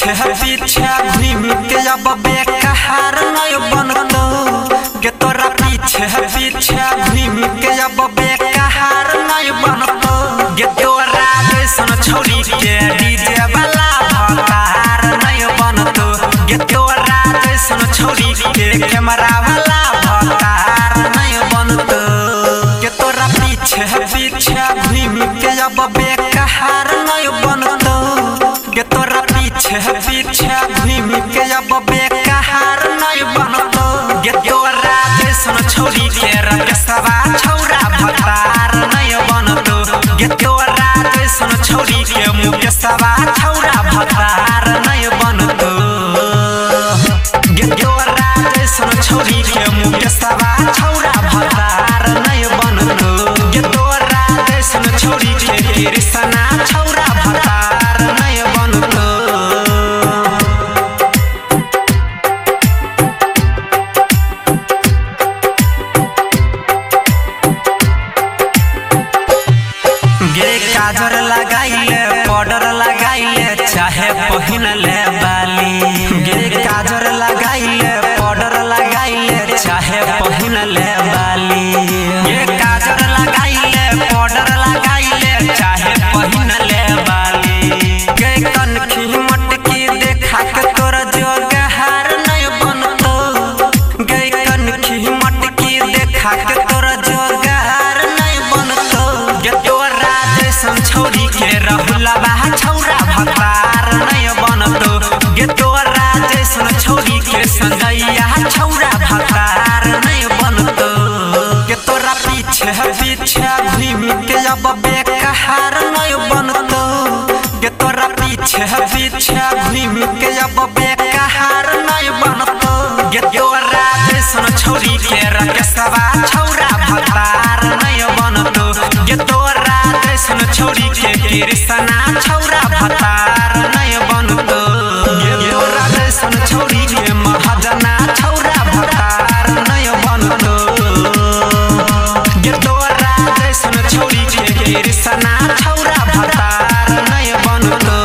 पीछे घूम के अब बेकार नहीं बनतो गे तोरा पीछे घूम के अब बेकार नहीं बनतो गे तोरा जैसन छोरी के डीजे वाला भतार नहीं बनतो गे तोरा जैसन छोरी के कैमरा वाला भतार नहीं बनतो गे तोरा पीछे घूम के अब बेकार नहीं बनतो गे तोरा पीछे घूम के अब बेकार नहीं बनतो गे तोरा जैसन छोरी के रकेशवा छौरा भतार नहीं बनतो गे तोरा जैसन छोरी के मुकेशवा छौरा भतार नहीं बनतो गे तोरा जैसन छोरी के मुकेशवा छौरा भतार नहीं बनतो गे तोरा जैसन छोरी के कृष्णा छौरा भतार नहीं बनतो। गे काजर लगाइले पाउडर लगाइले चाहे पहिन ले बाली गे काजर लगाइले पाउडर लगाइले चाहे पहिन ले बाली गे काजर लगाइले पाउडर लगाइले चाहे पहिन ले बाली गे कनखी मटकी देखा के तोर जोगहार नहीं बनतो गे कनखी मटकी देखा के तोर जोगहार नहीं बनतो गे तोरा जैसन छोरी के रहुलवा छौरा भतार नहीं बनतो गे तोरा जैसन छोरी के संगैया छौरा भतार नहीं बनतो गे तोरा पीछे घूम के अब बेकार नहीं बनतो गे तोरा पीछे घूम के अब बेकार नहीं बनतो गे तोरा जैसन छोरी के रकेशवा छौरा भतार नहीं बनतो गे तोरा जैसन छोरी के कृष्णा छौरा भतार नहीं बनतो गे तोरा जैसन छोरी के महाजना छौरा भतार नहीं बनतो गे तोरा जैसन छोरी के कृष्णा छौरा भतार नहीं बनतो।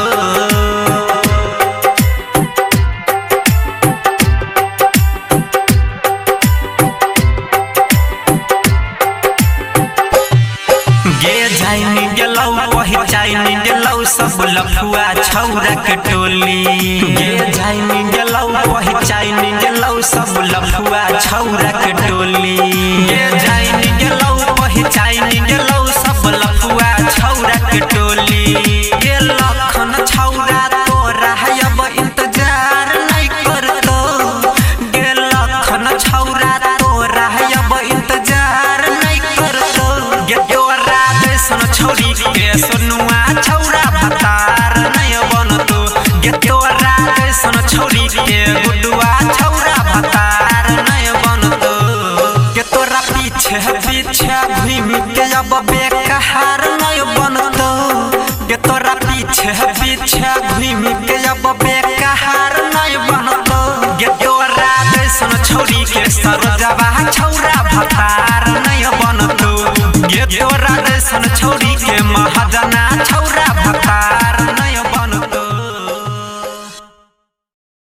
गे जाइनी गेलौ पहिचाइनी गेलौ सब लफुआ छौरा के टोली गे जाइनी गेलौ पहिचाइनी गेलौ सब लफुआ छौरा के टोली गे जाइनी गेलौ पहिचाइनी गेलौ सब लफुआ छौरा के टोली गे लखन छौरा तोरा अब इंतजार नहीं करतो गे लखन छौरा तोरा अब इंतजार नहीं करतो गे तोरा जैसन छोरी के सोनुआ छौरा भतार नहीं बनतो गे तोरा जैसन छोरी के